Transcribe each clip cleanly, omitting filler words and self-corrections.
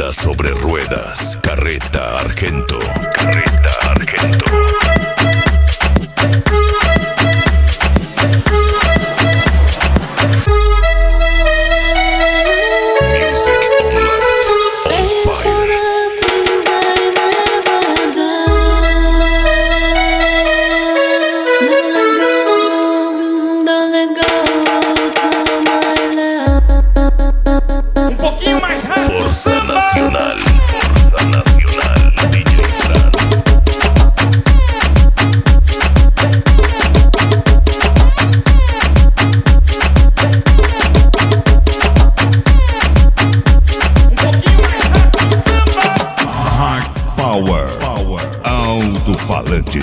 Vida sobre ruedas. Carreta Argento. Carreta Argento. Força Nacional. Força Nacional. DJ Fran. Hard Power. Alto-falantes.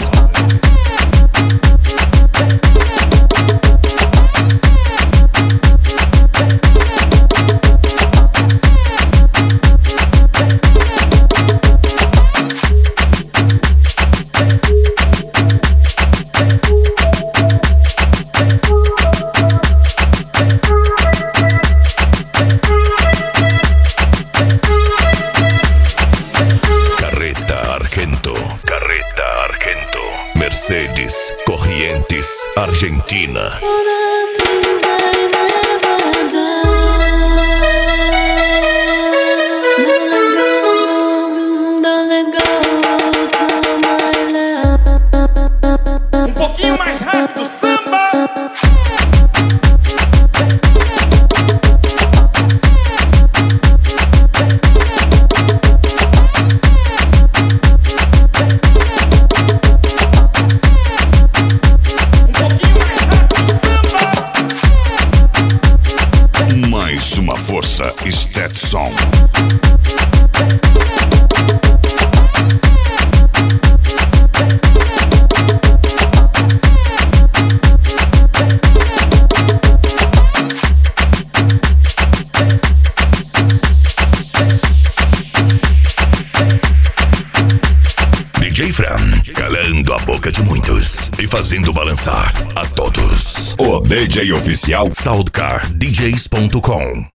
Carreta Argento. Mercedes, Corrientes, Argentina. Um pouquinho mais rápido, samba! Mais uma força Stetson. DJ Fran, calando a boca de muitos e fazendo balançar a todos. O DJ oficial SoundCarDJs.com